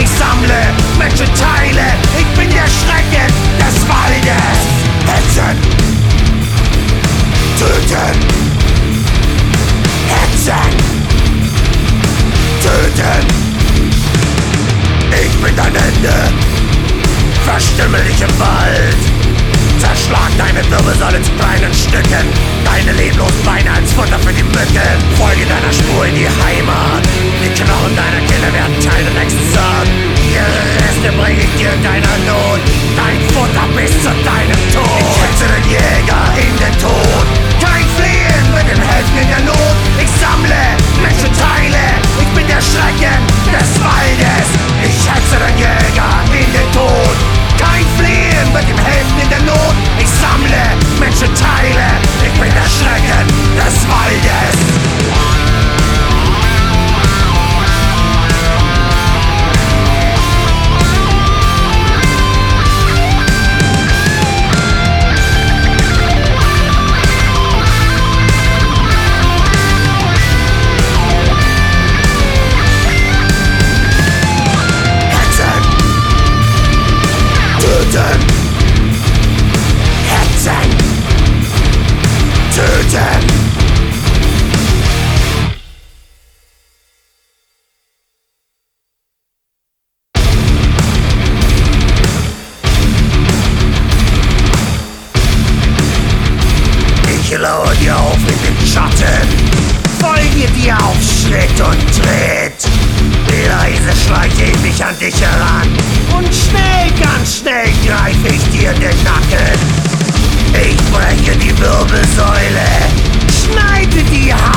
Ich sammle Menschenteile, ich bin der Schrecken des Waldes. Hetzen, töten, hetzen, töten. Ich bin dein Ende, verstümmel dich im Wald. Zerschlag deine Wirbelsäule zu kleinen Stücken, deine leblosen Beine als Futter für die Mücken. Folge deiner Spur in die Heimat, die Knochen deiner Kehle werden Teil der nächsten Saat. Ihre Reste bring ich dir in deiner Not, dein Futter bis zu deinem Tod. Ich hetze den Jäger in den Tod, kein Fliehen mit dem Helfen in der Not. Ich sammle Menschenteile, ich bin der Schrecken des Waldes. Ich hetze den Jäger in den Tod, kein Fliehen mit dem Helfen in der Not. Ich sammle Menschenteile, ich bin der Schrecken des Waldes. Hetzen, töten. Ich lauere dir auf in den Schatten, folge dir auf Schritt und Tritt. Leise schleiche ich mich an dich heran und schnell, ganz schnell greif ich dir in den Nacken. Ich breche die Wirbelsäule, schneide die Haut